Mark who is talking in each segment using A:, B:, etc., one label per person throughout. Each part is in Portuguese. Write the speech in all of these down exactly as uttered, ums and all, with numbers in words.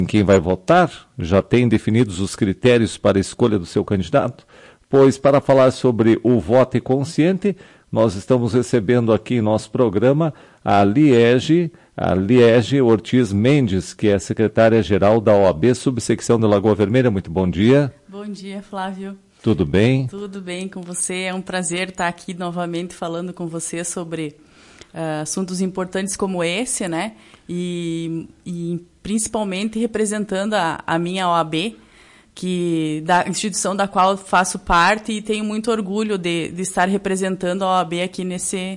A: em quem vai votar? Já tem definidos os critérios para a escolha do seu candidato? Pois para falar sobre o voto consciente, nós estamos recebendo aqui em nosso programa a Liege, a Liege Ortiz Mendes, que é secretária-geral da O A B, subsecção de Lagoa Vermelha. Muito bom dia.
B: Bom dia, Flávio.
A: Tudo bem?
B: Tudo bem com você. É um prazer estar aqui novamente falando com você sobre uh, assuntos importantes como esse, né? E, e principalmente representando a, a minha O A B, que, da instituição da qual faço parte, e tenho muito orgulho de, de estar representando a O A B aqui nesse,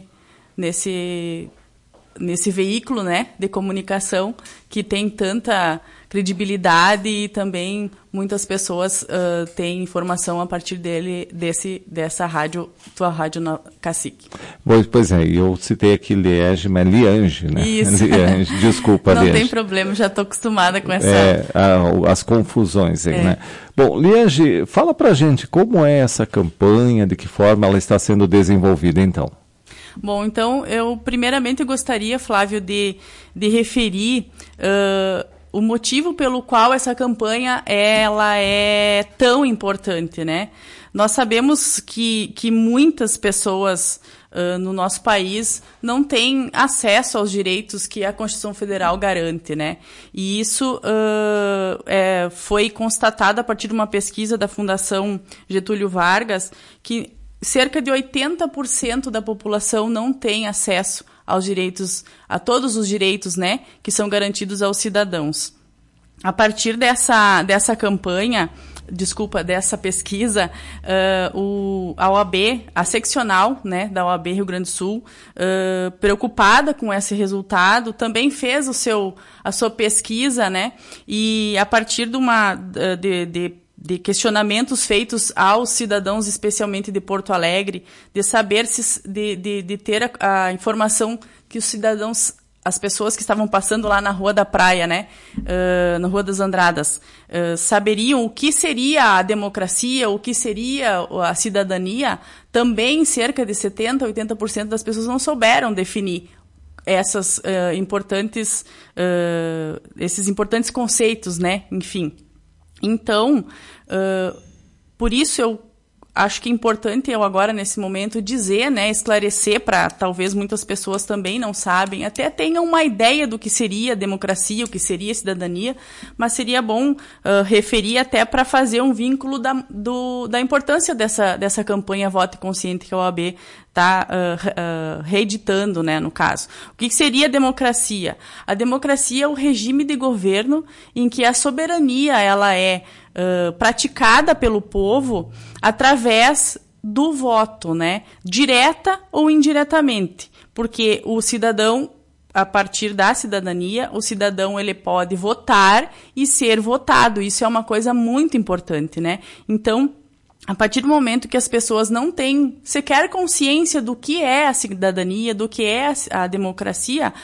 B: nesse, nesse veículo, né, de comunicação que tem tanta credibilidade e também muitas pessoas uh, têm informação a partir dele, desse, dessa rádio, tua rádio na Cacique.
A: Pois, pois é, eu citei aqui Liege, mas Liange, né?
B: Isso.
A: Liange, desculpa,
B: Não
A: Liange.
B: tem problema, já estou acostumada com essa...
A: É, a, as confusões aí,
B: é.
A: né? Bom, Liange, fala pra gente como é essa campanha, de que forma ela está sendo desenvolvida, então.
B: Bom, então, eu primeiramente gostaria, Flávio, de, de referir... Uh, o motivo pelo qual essa campanha ela é tão importante, né? Nós sabemos que, que muitas pessoas uh, no nosso país não têm acesso aos direitos que a Constituição Federal garante, né? E isso uh, é, foi constatado a partir de uma pesquisa da Fundação Getúlio Vargas, que cerca de oitenta por cento da população não tem acesso aos direitos, a todos os direitos, né, que são garantidos aos cidadãos. A partir dessa, dessa campanha, desculpa, dessa pesquisa, uh, o, a O A B, a seccional, né, da O A B Rio Grande do Sul, uh, preocupada com esse resultado, também fez o seu, a sua pesquisa, né, e a partir de uma... de, de de questionamentos feitos aos cidadãos, especialmente de Porto Alegre, de saber se, de, de, de ter a, a informação que os cidadãos, as pessoas que estavam passando lá na Rua da Praia, né, uh, na Rua das Andradas, uh, saberiam o que seria a democracia, o que seria a cidadania. Também cerca de setenta, oitenta por cento das pessoas não souberam definir essas uh, importantes, uh, esses importantes conceitos, né, enfim. Então, uh, por isso eu acho que é importante eu agora, nesse momento, dizer, né, esclarecer para talvez muitas pessoas também não sabem, até tenham uma ideia do que seria democracia, o que seria cidadania, mas seria bom uh, referir até para fazer um vínculo da, do, da importância dessa, dessa campanha Voto Consciente que a O A B está uh, uh, reeditando, né, no caso. O que seria democracia? A democracia é o regime de governo em que a soberania ela é uh, praticada pelo povo através do voto, né, direta ou indiretamente, porque o cidadão, a partir da cidadania, o cidadão ele pode votar e ser votado. Isso é uma coisa muito importante, né? Então, a partir do momento que as pessoas não têm sequer consciência do que é a cidadania, do que é a democracia,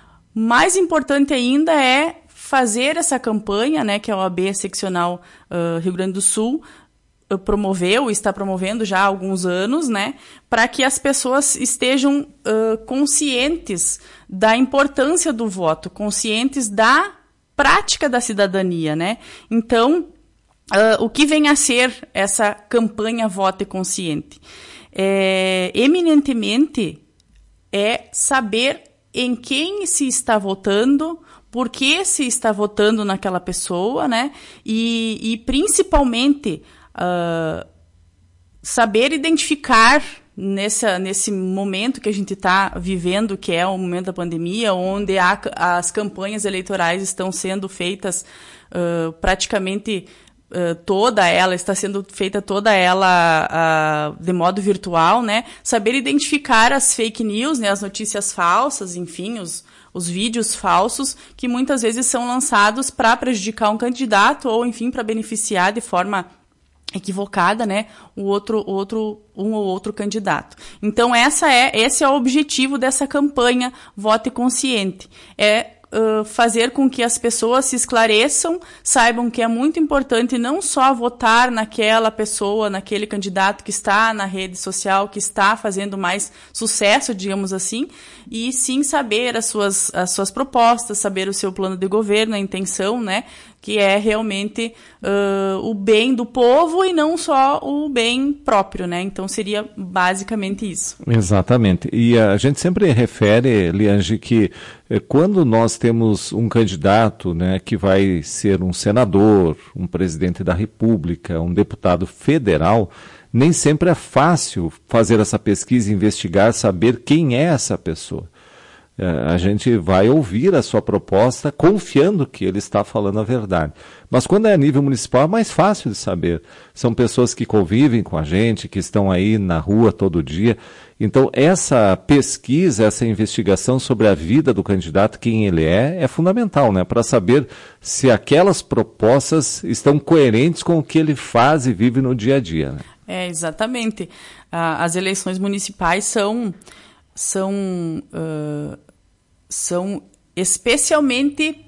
B: mais importante ainda é fazer essa campanha, né, que a O A B Seccional uh, Rio Grande do Sul uh, promoveu e está promovendo já há alguns anos, né, para que as pessoas estejam uh, conscientes da importância do voto, conscientes da prática da cidadania, né? Então, Uh, o que vem a ser essa campanha Vote Consciente? É, eminentemente, é saber em quem se está votando, por que se está votando naquela pessoa, né? E, e principalmente, uh, saber identificar nessa, nesse momento que a gente está vivendo, que é o momento da pandemia, onde há, as campanhas eleitorais estão sendo feitas uh, praticamente... Uh, toda ela, está sendo feita toda ela uh, de modo virtual, né? Saber identificar as fake news, né? As notícias falsas, enfim, os, os vídeos falsos, que muitas vezes são lançados para prejudicar um candidato ou, enfim, para beneficiar de forma equivocada, né? O outro, outro, um ou outro candidato. Então, essa é, esse é o objetivo dessa campanha Vote Consciente. É Uh, fazer com que as pessoas se esclareçam, saibam que é muito importante não só votar naquela pessoa, naquele candidato que está na rede social, que está fazendo mais sucesso, digamos assim, e sim saber as suas, as suas propostas, saber o seu plano de governo, a intenção, né, que é realmente uh, o bem do povo e não só o bem próprio, né? Então seria basicamente isso.
A: Exatamente. E a gente sempre refere, Liange, que eh, quando nós temos um candidato, né, que vai ser um senador, um presidente da República, um deputado federal, nem sempre é fácil fazer essa pesquisa, investigar, saber quem é essa pessoa. A gente vai ouvir a sua proposta confiando que ele está falando a verdade. Mas quando é a nível municipal é mais fácil de saber. São pessoas que convivem com a gente, que estão aí na rua todo dia. Então essa pesquisa, essa investigação sobre a vida do candidato, quem ele é, é fundamental, né? Para saber se aquelas propostas estão coerentes com o que ele faz e vive no dia a dia, né?
B: É, exatamente. Ah, as eleições municipais são... são, uh, são especialmente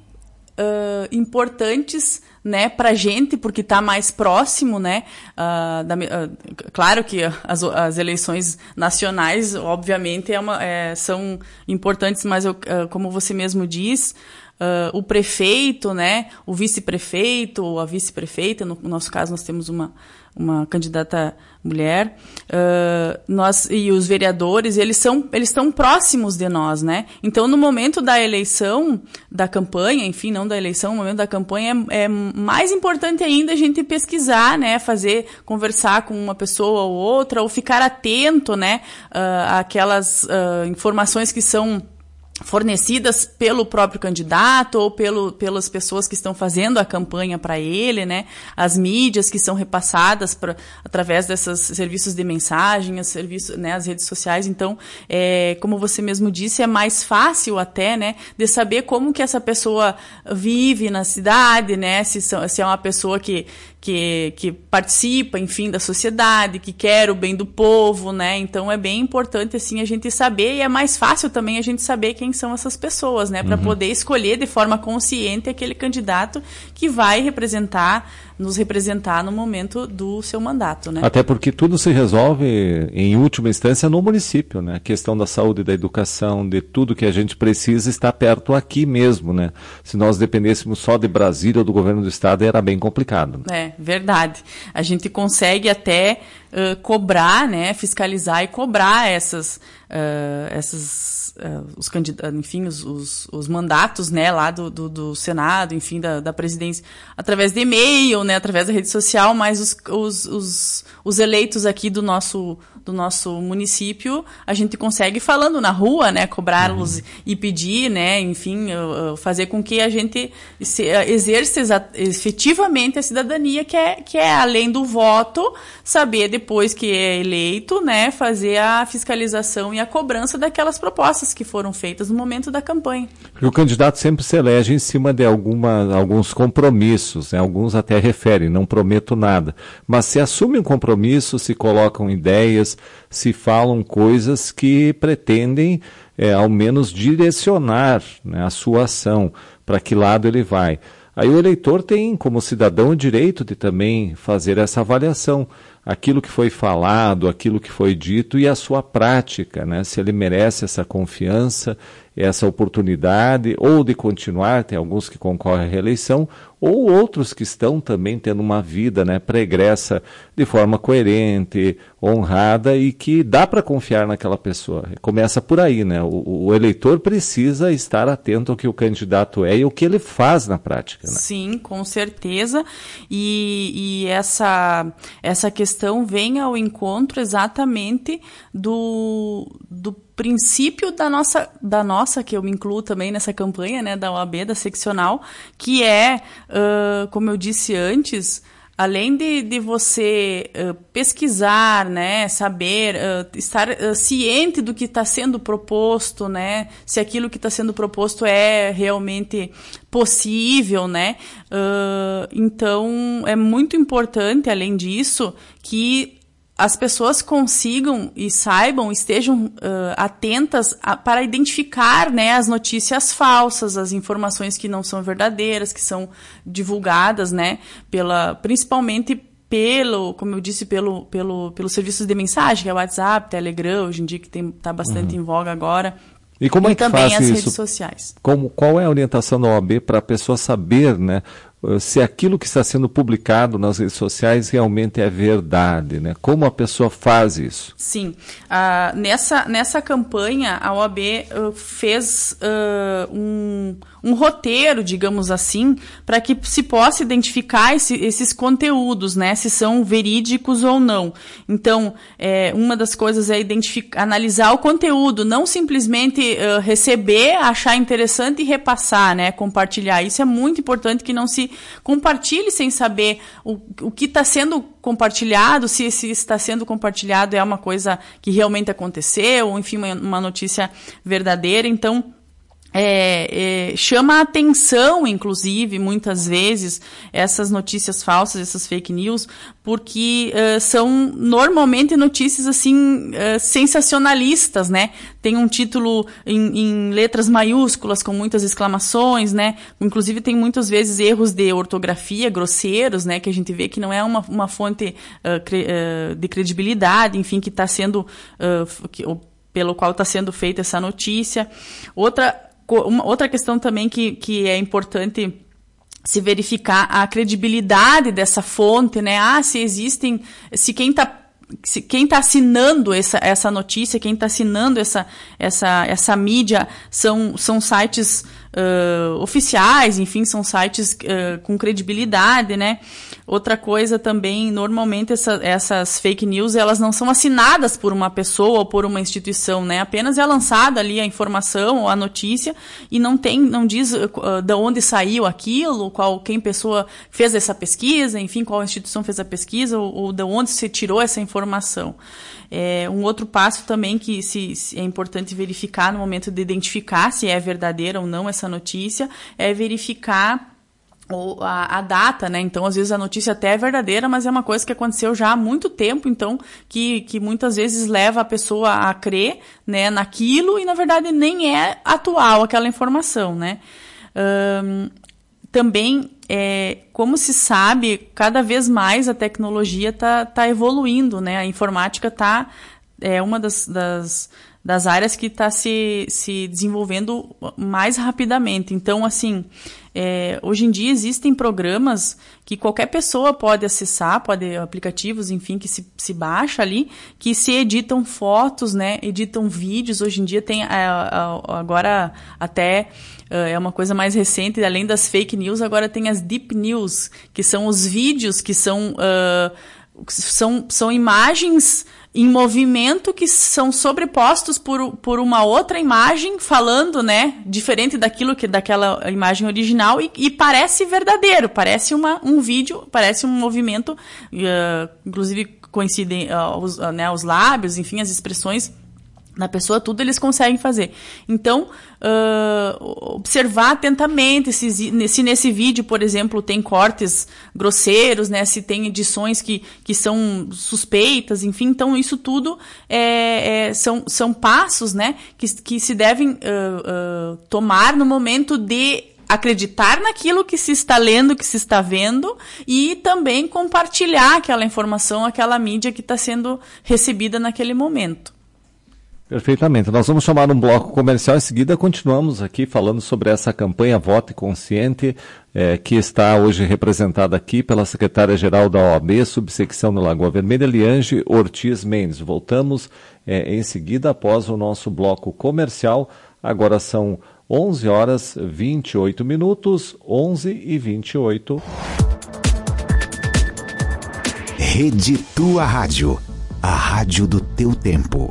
B: uh, importantes, né, para a gente, porque está mais próximo, né, uh, da, uh, claro que as, as eleições nacionais, obviamente, é uma, é, são importantes, mas eu, uh, como você mesmo diz, Uh, o prefeito, né, o vice-prefeito ou a vice-prefeita, no, no nosso caso nós temos uma, uma candidata mulher, uh, nós, e os vereadores, eles são, eles estão próximos de nós, né, então no momento da eleição, da campanha, enfim, não da eleição, no momento da campanha é, é mais importante ainda a gente pesquisar, né, fazer, conversar com uma pessoa ou outra, ou ficar atento, né, uh, àquelas uh, informações que são fornecidas pelo próprio candidato ou pelo, pelas pessoas que estão fazendo a campanha para ele, né? As mídias que são repassadas pra, através desses serviços de mensagem, as, serviços, né? As redes sociais. Então, é, como você mesmo disse, é mais fácil até, né? De saber como que essa pessoa vive na cidade, né? Se, são, se é uma pessoa que, que, que participa, enfim, da sociedade, que quer o bem do povo, né? Então, é bem importante, assim, a gente saber, e é mais fácil também a gente saber quem são essas pessoas, né? Para uhum. poder escolher de forma consciente aquele candidato que vai representar, nos representar no momento do seu mandato, né?
A: Até porque tudo se resolve, em última instância, no município, né? A questão da saúde, da educação, de tudo que a gente precisa está perto aqui mesmo, né? Se nós dependêssemos só de Brasília ou do governo do estado, era bem complicado.
B: É, verdade. A gente consegue até uh, cobrar, né? Fiscalizar e cobrar essas, uh, essas Uh, os candidatos, enfim, os, os, os mandatos, né, lá do, do, do Senado, enfim, da, da presidência, através de e-mail, né, através da rede social, mas os, os, os, os eleitos aqui do nosso, do nosso município, a gente consegue falando na rua, né, cobrá-los uhum. e pedir, né, enfim, uh, fazer com que a gente se, uh, exerça exa- efetivamente a cidadania, que é, que é, além do voto, saber depois que é eleito, né, fazer a fiscalização e a cobrança daquelas propostas que foram feitas no momento da campanha.
A: O candidato sempre se elege em cima de alguma, alguns compromissos, né? Alguns até referem, não prometo nada, mas se assume um compromisso, se colocam ideias, se falam coisas que pretendem, é, ao menos direcionar, né, a sua ação, para que lado ele vai. Aí o eleitor tem, como cidadão, o direito de também fazer essa avaliação, aquilo que foi falado, aquilo que foi dito e a sua prática, né? Se ele merece essa confiança, essa oportunidade, ou de continuar, tem alguns que concorrem à reeleição, ou outros que estão também tendo uma vida, né, pregressa de forma coerente, honrada e que dá para confiar naquela pessoa. Começa por aí, né? O, o eleitor precisa estar atento ao que o candidato é e o que ele faz na prática, né?
B: Sim, com certeza. E, e essa, essa questão vem ao encontro exatamente do, do princípio da nossa, da nossa, que eu me incluo também nessa campanha, né, da O A B, da seccional, que é, uh, como eu disse antes, além de, de você uh, pesquisar, né, saber, uh, estar uh, ciente do que está sendo proposto, né, se aquilo que está sendo proposto é realmente possível, né, uh, então é muito importante, além disso, que as pessoas consigam e saibam, estejam uh, atentas a, para identificar, né, as notícias falsas, as informações que não são verdadeiras, que são divulgadas, né, pela, principalmente pelo, como eu disse, pelo, pelo, pelos serviços de mensagem, que é o WhatsApp, Telegram, hoje em dia que está bastante uhum. em voga agora.
A: E como
B: e
A: é que
B: também
A: faz
B: as
A: isso?
B: Redes sociais.
A: Como, qual é a orientação da O A B para a pessoa saber, né, se aquilo que está sendo publicado nas redes sociais realmente é verdade, né? Como a pessoa faz isso?
B: Sim. Uh, nessa, nessa campanha, a O A B uh, fez uh, um, um roteiro, digamos assim, para que se possa identificar esse, esses conteúdos, né? Se são verídicos ou não. Então, é, uma das coisas é identificar, analisar o conteúdo, não simplesmente uh, receber, achar interessante e repassar, né? Compartilhar. Isso é muito importante, que não se compartilhe sem saber o, o que está sendo compartilhado, se, se está sendo compartilhado é uma coisa que realmente aconteceu, ou enfim, uma, uma notícia verdadeira. Então, É, é, chama a atenção, inclusive, muitas vezes, essas notícias falsas, essas fake news, porque uh, são normalmente notícias assim uh, sensacionalistas, né? Tem um título em, em letras maiúsculas com muitas exclamações, né? Inclusive tem muitas vezes erros de ortografia grosseiros, né? Que a gente vê que não é uma, uma fonte uh, cre, uh, de credibilidade, enfim, que está sendo uh, que, pelo qual está sendo feita essa notícia. Outra Uma outra questão também que, que é importante se verificar a credibilidade dessa fonte, né? Ah, se existem, se quem está se quem está assinando essa, essa notícia, quem está assinando essa, essa, essa mídia são, são sites uh, oficiais, enfim, são sites uh, com credibilidade, né? Outra coisa também, normalmente essa, essas fake news, elas não são assinadas por uma pessoa ou por uma instituição, né? Apenas é lançada ali a informação ou a notícia e não tem, não diz uh, de onde saiu aquilo, qual, quem pessoa fez essa pesquisa, enfim, qual instituição fez a pesquisa ou, ou de onde se tirou essa informação. informação. É, um outro passo também que se, se é importante verificar no momento de identificar se é verdadeira ou não essa notícia, é verificar o, a, a data, né? Então, às vezes a notícia até é verdadeira, mas é uma coisa que aconteceu já há muito tempo, então, que, que muitas vezes leva a pessoa a crer, né, naquilo e, na verdade, nem é atual aquela informação, né? Um, Também, é, como se sabe, cada vez mais a tecnologia está tá evoluindo, né? A informática tá, é uma das, das, das áreas que está se, se desenvolvendo mais rapidamente. Então, assim, é, hoje em dia existem programas que qualquer pessoa pode acessar, pode, aplicativos, enfim, que se, se baixa ali, que se editam fotos, né? Editam vídeos. Hoje em dia tem, agora até... Uh, é uma coisa mais recente, além das fake news, agora tem as deep news, que são os vídeos, que são, uh, são, são imagens em movimento que são sobrepostos por, por uma outra imagem falando, né, diferente daquilo que, daquela imagem original e, e parece verdadeiro, parece uma, um vídeo, parece um movimento, uh, inclusive coincidem uh, os, uh, né, os lábios, enfim, as expressões da pessoa, tudo eles conseguem fazer. Então, uh, observar atentamente se, se nesse vídeo, por exemplo, tem cortes grosseiros, né? Se tem edições que, que são suspeitas, enfim. Então, isso tudo é, é, são, são passos, né? Que, que se devem uh, uh, tomar no momento de acreditar naquilo que se está lendo, que se está vendo, e também compartilhar aquela informação, aquela mídia que está sendo recebida naquele momento.
A: Perfeitamente. Nós vamos chamar um bloco comercial, em seguida continuamos aqui falando sobre essa campanha Vote Consciente, eh, que está hoje representada aqui pela secretária-geral da O A B, subsecção da Lagoa Vermelha, Liange Ortiz Mendes. Voltamos eh, em seguida após o nosso bloco comercial. Agora são onze horas e vinte e oito minutos, onze e vinte e oito.
C: Rede Tua Rádio, a rádio do teu tempo.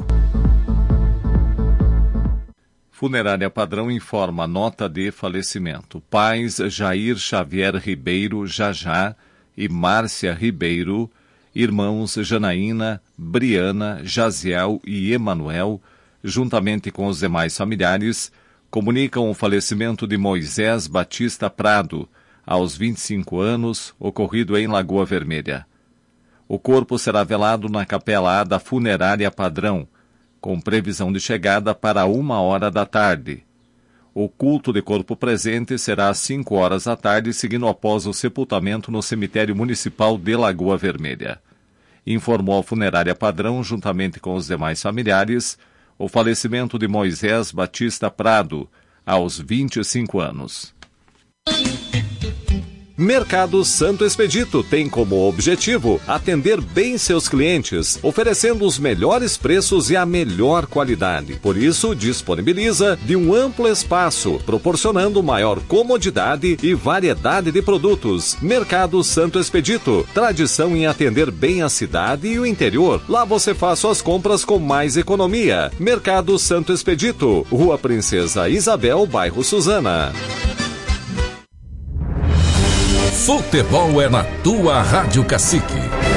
A: Funerária Padrão informa nota de falecimento. Pais Jair Xavier Ribeiro Jajá e Márcia Ribeiro, irmãos Janaína, Briana, Jaziel e Emanuel, juntamente com os demais familiares, comunicam o falecimento de Moisés Batista Prado, aos vinte e cinco anos, ocorrido em Lagoa Vermelha. O corpo será velado na Capela A da Funerária Padrão, com previsão de chegada para uma hora da tarde. O culto de corpo presente será às cinco horas da tarde, seguindo após o sepultamento no cemitério municipal de Lagoa Vermelha. Informou a Funerária Padrão, juntamente com os demais familiares, o falecimento de Moisés Batista Prado, aos vinte e cinco anos. Mercado Santo Expedito tem como objetivo atender bem seus clientes, oferecendo os melhores preços e a melhor qualidade. Por isso, disponibiliza de um amplo espaço, proporcionando maior comodidade e variedade de produtos. Mercado Santo Expedito, tradição em atender bem a cidade e o interior. Lá você faz suas compras com mais economia. Mercado Santo Expedito, Rua Princesa Isabel, bairro Suzana.
D: Futebol é na tua Rádio Cacique.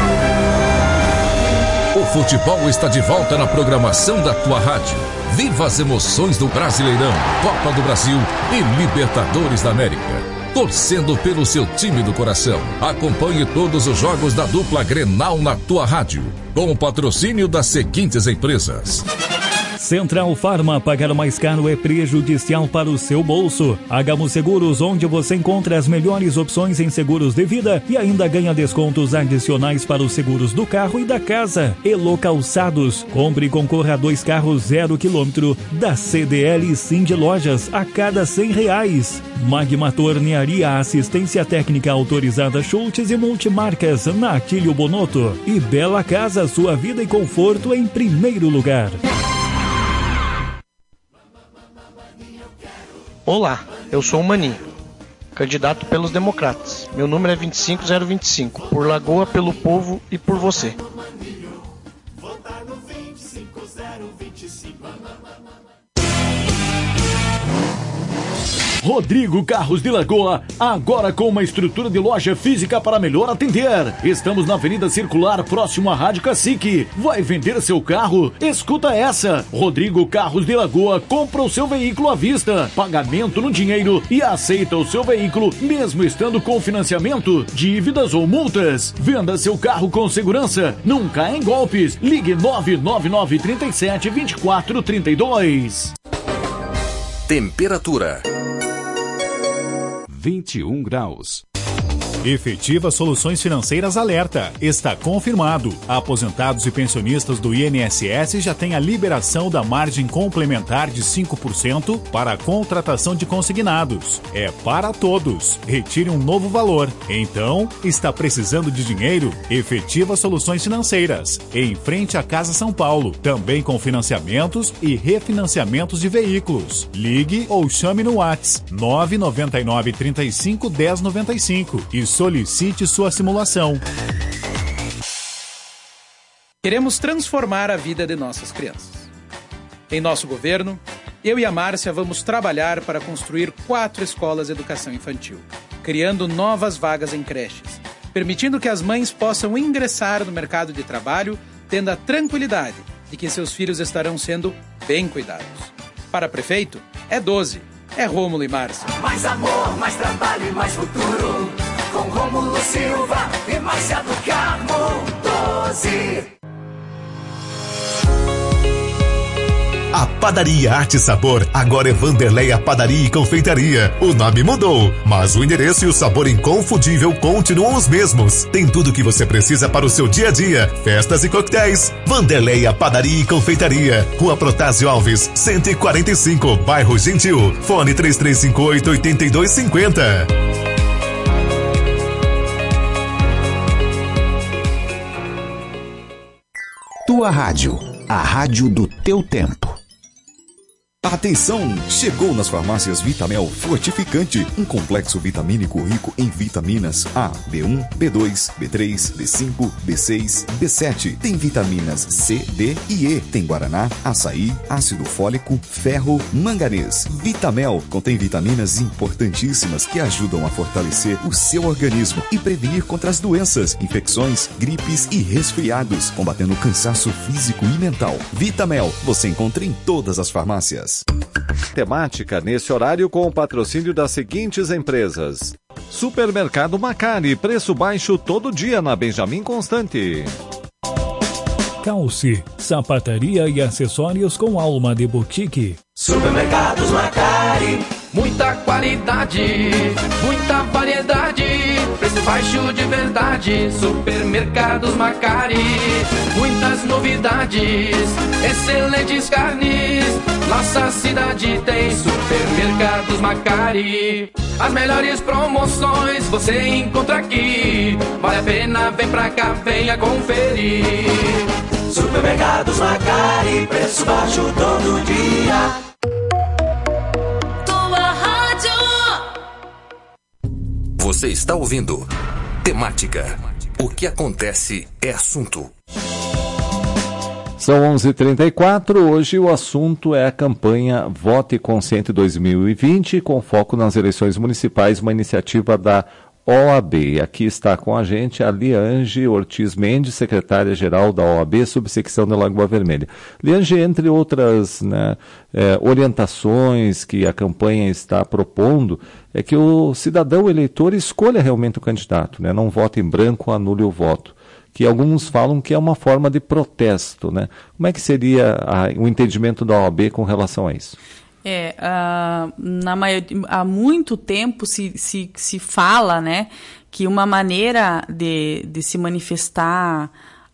D: O futebol está de volta na programação da tua rádio. Viva as emoções do Brasileirão, Copa do Brasil e Libertadores da América. Torcendo pelo seu time do coração. Acompanhe todos os jogos da dupla Grenal na tua rádio, com o patrocínio das seguintes empresas.
E: Central Farma, pagar mais caro é prejudicial para o seu bolso. Hagamos Seguros, onde você encontra as melhores opções em seguros de vida e ainda ganha descontos adicionais para os seguros do carro e da casa. Elo Calçados, compre e concorra a dois carros zero quilômetro da C D L Cindy Lojas a cada cem reais. Magma Tornearia, assistência técnica autorizada Schultz e multimarcas na Atílio Bonotto. E Bela Casa, sua vida e conforto em primeiro lugar.
F: Olá, eu sou o Maninho, candidato pelos Democratas. Meu número é vinte e cinco zero vinte e cinco, por Lagoa, pelo povo e por você.
G: Rodrigo Carros de Lagoa, agora com uma estrutura de loja física para melhor atender. Estamos na Avenida Circular, próximo à Rádio Cacique. Vai vender seu carro? Escuta essa. Rodrigo Carros de Lagoa compra o seu veículo à vista, pagamento no dinheiro e aceita o seu veículo mesmo estando com financiamento, dívidas ou multas. Venda seu carro com segurança, não caia em golpes. Ligue nove nove nove, três sete, dois quatro três dois.
D: Temperatura
H: vinte e um graus.
I: Efetiva Soluções Financeiras alerta. Está confirmado. Aposentados e pensionistas do I N S S já têm a liberação da margem complementar de cinco por cento para a contratação de consignados. É para todos. Retire um novo valor. Então, está precisando de dinheiro? Efetiva Soluções Financeiras. Em frente à Casa São Paulo. Também com financiamentos e refinanciamentos de veículos. Ligue ou chame no WhatsApp nove nove nove, três cinco, um zero nove cinco e solicite sua simulação.
J: Queremos transformar a vida de nossas crianças. Em nosso governo, eu e a Márcia vamos trabalhar para construir quatro escolas de educação infantil, criando novas vagas em creches, permitindo que as mães possam ingressar no mercado de trabalho, tendo a tranquilidade de que seus filhos estarão sendo bem cuidados. Para prefeito, é doze. É Rômulo e Márcia.
K: Mais amor, mais trabalho e mais futuro. Com Rômulo Silva e Márcia do Carmo, doze.
L: A Padaria Arte e Sabor agora é Vanderleia Padaria e Confeitaria. O nome mudou, mas o endereço e o sabor inconfundível continuam os mesmos. Tem tudo o que você precisa para o seu dia a dia, festas e coquetéis. Vanderleia Padaria e Confeitaria, Rua Protásio Alves, cento e quarenta e cinco, Bairro Gentil. Fone três três cinco oito, oito dois cinco zero.
C: Tua Rádio, a rádio do teu tempo.
M: Atenção! Chegou nas farmácias Vitamel Fortificante, um complexo vitamínico rico em vitaminas A, B um, B dois, B três, B cinco, B seis, B sete. Tem vitaminas C, D e E. Tem guaraná, açaí, ácido fólico, ferro, manganês. Vitamel contém vitaminas importantíssimas que ajudam a fortalecer o seu organismo e prevenir contra as doenças, infecções, gripes e resfriados, combatendo o cansaço físico e mental. Vitamel você encontra em todas as farmácias.
A: Temática nesse horário com o patrocínio das seguintes empresas: Supermercado Macari, preço baixo todo dia na Benjamin Constante.
E: Calce, sapataria e acessórios com alma de boutique.
K: Supermercados Macari,
N: muita qualidade, muita variedade.
H: preço baixo de verdade. Supermercados Macari, muitas novidades, excelentes carnes. Nossa cidade tem Supermercados Macari. As melhores promoções você encontra aqui. Vale a pena, vem pra cá, venha conferir.
K: Supermercados Macari, preço baixo todo dia.
N: Tua rádio.
O: Você está ouvindo Temática. O que acontece é assunto.
A: São onze e trinta e quatro, hoje o assunto é a campanha Vote Consciente dois mil e vinte, com foco nas eleições municipais, uma iniciativa da O A B. Aqui está com a gente a Liange Ortiz Mendes, secretária-geral da O A B, subsecção de Lagoa Vermelha. Liange, entre outras né, é, orientações que a campanha está propondo, é que o cidadão eleitor escolha realmente o candidato, né, não vote em branco, anule o voto. Que alguns falam que é uma forma de protesto, né? Como é que seria a, o entendimento da O A B com relação a isso?
B: É, uh, na maioria, há muito tempo se, se, se fala, né, que uma maneira de, de se manifestar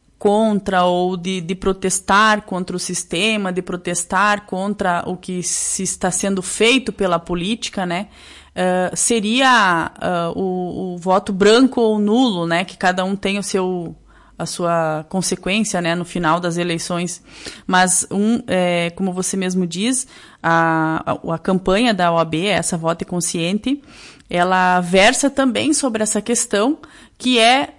B: contra ou de, de protestar contra o sistema, de protestar contra o que se está sendo feito pela política, né, uh, seria uh, o, o voto branco ou nulo, né, que cada um tem o seu... a sua consequência, né, no final das eleições. Mas, um, é, como você mesmo diz, a, a, a campanha da O A B, essa Vote Consciente, ela versa também sobre essa questão, que é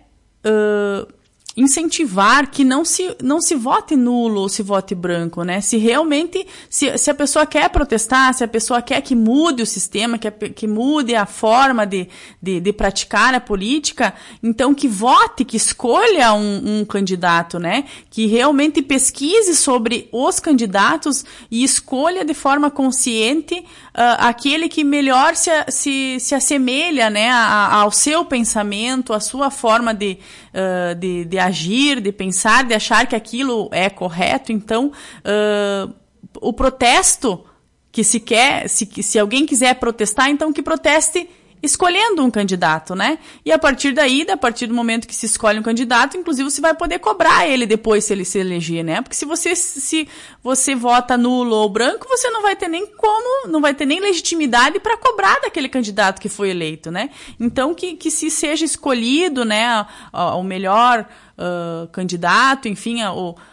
B: uh, incentivar que não se, não se vote nulo ou se vote branco, né? Se realmente, se, se a pessoa quer protestar, se a pessoa quer que mude o sistema, que, que mude a forma de, de, de praticar a política, então que vote, que escolha um, um candidato, né? Que realmente pesquise sobre os candidatos e escolha de forma consciente uh, aquele que melhor se, se, se assemelha, né, a, ao seu pensamento, à sua forma de, uh, de, de agir, de pensar, de achar que aquilo é correto. Então, uh, o protesto que se quer, se, se alguém quiser protestar, então que proteste escolhendo um candidato, né? E a partir daí, a partir do momento que se escolhe um candidato, inclusive você vai poder cobrar ele depois se ele se eleger, né? Porque se você, se você vota nulo ou branco, você não vai ter nem como, não vai ter nem legitimidade para cobrar daquele candidato que foi eleito, né? Então, que, que se seja escolhido, né, o melhor uh, candidato, enfim, o, uh,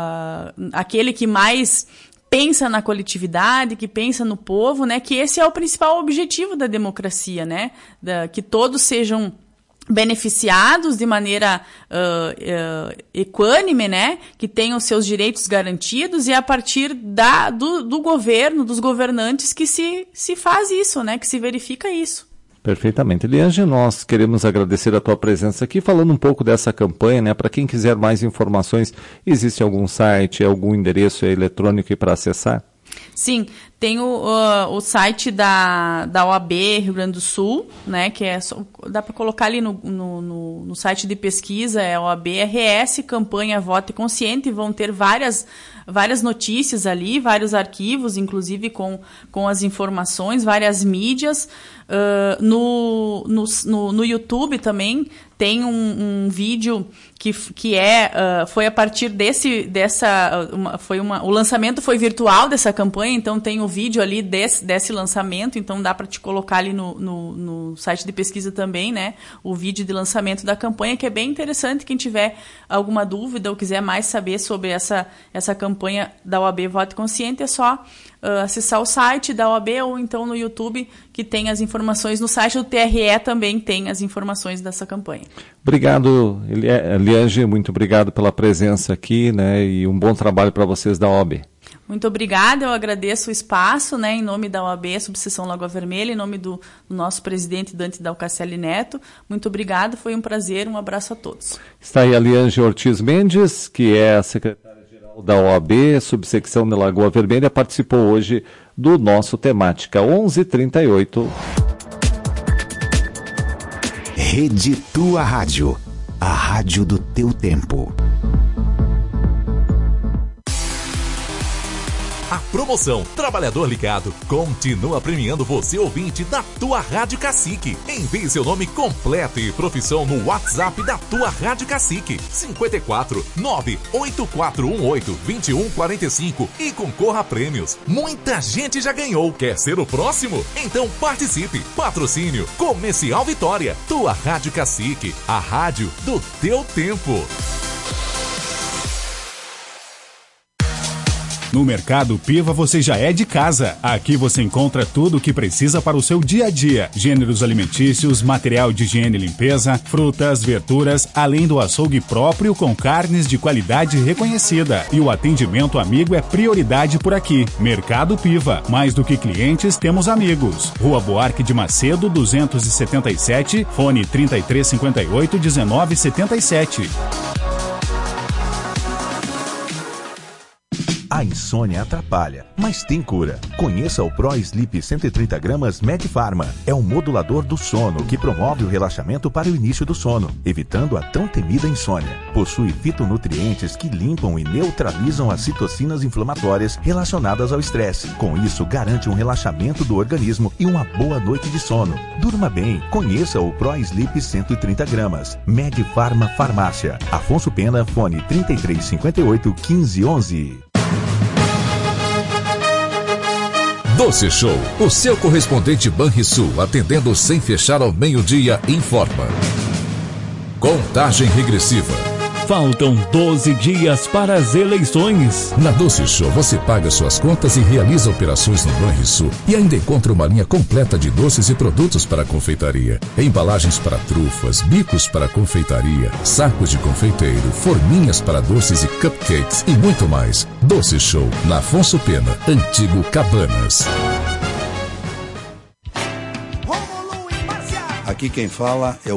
B: aquele que mais pensa na coletividade, que pensa no povo, né? Que esse é o principal objetivo da democracia, né? Da, que todos sejam beneficiados de maneira uh, uh, equânime, né? Que tenham seus direitos garantidos, e a partir da, do, do governo, dos governantes, que se, se faz isso, né? Que se verifica isso.
A: Perfeitamente. Liange, nós queremos agradecer a tua presença aqui, falando um pouco dessa campanha, né? Para quem quiser mais informações, existe algum site, algum endereço eletrônico para acessar?
B: Sim, tem o, uh, o site da, da O A B Rio Grande do Sul, né, que é só, dá para colocar ali no, no, no, no site de pesquisa, é O A B R S, campanha Vote Consciente, e vão ter várias, várias notícias ali, vários arquivos, inclusive com, com as informações, várias mídias. Uh, no, no, no, no YouTube também tem um, um vídeo que, que é, uh, foi a partir desse, dessa, uma, foi uma, o lançamento foi virtual dessa campanha, então tem o vídeo ali desse, desse lançamento, então dá para te colocar ali no, no, no site de pesquisa também, né, o vídeo de lançamento da campanha, que é bem interessante. Quem tiver alguma dúvida ou quiser mais saber sobre essa, essa campanha da O A B Vote Consciente, é só uh, acessar o site da O A B ou então no YouTube, que tem as informações. No site do T R E também tem as informações dessa campanha.
A: Obrigado, Liange, muito obrigado pela presença aqui, né, e um bom trabalho para vocês da O A B.
B: Muito obrigada, eu agradeço o espaço, né, em nome da O A B, Subseção Lagoa Vermelha, em nome do, do nosso presidente Dante Dalcacelli Neto. Muito obrigado, foi um prazer, um abraço a todos.
A: Está aí a Liange Ortiz Mendes, que é a secretária-geral da O A B, Subsecção de Lagoa Vermelha, participou hoje do nosso Temática onze e trinta e oito.
C: Rede Tua Rádio, a rádio do teu tempo.
O: A
L: promoção. Trabalhador Ligado continua premiando você, ouvinte da tua Rádio Cacique. Envie seu nome completo e profissão no WhatsApp da tua Rádio Cacique. cinco quatro nove oito quatro um oito dois um quatro cinco e concorra a prêmios. Muita gente já ganhou. Quer ser o próximo? Então participe. Patrocínio Comercial Vitória. Tua Rádio Cacique. A rádio do teu tempo.
I: No Mercado Piva você já é de casa. Aqui você encontra tudo o que precisa para o seu dia a dia. Gêneros alimentícios, material de higiene e limpeza, frutas, verduras, além do açougue próprio com carnes de qualidade reconhecida. E o atendimento amigo é prioridade por aqui. Mercado Piva. Mais do que clientes, temos amigos. Rua Buarque de Macedo, duzentos e setenta e sete, fone trinta e três cinquenta e oito, dezenove setenta e sete.
N: A insônia atrapalha, mas tem cura. Conheça o Pro Sleep cento e trinta gramas Medfarma. É um modulador do sono que promove o relaxamento para o início do sono, evitando a tão temida insônia. Possui fitonutrientes que limpam e neutralizam as citocinas inflamatórias relacionadas ao estresse. Com isso, garante um relaxamento do organismo e uma boa noite de sono. Durma bem. Conheça o Pro Sleep cento e trinta gramas. Medfarma Farmácia. Afonso Pena, fone trinta e três cinquenta e oito, quinze onze.
D: Doce Show, o seu correspondente Banrisul, atendendo sem fechar ao meio-dia, informa. Contagem regressiva.
E: Faltam doze dias para as eleições.
D: Na Doce Show você paga suas contas e realiza operações no Banrisul e ainda encontra uma linha completa de doces e produtos para confeitaria. Embalagens para trufas, bicos para confeitaria, sacos de confeiteiro, forminhas para doces e cupcakes e muito mais. Doce Show, na Afonso Pena, antigo Cabanas.
P: Aqui quem fala é o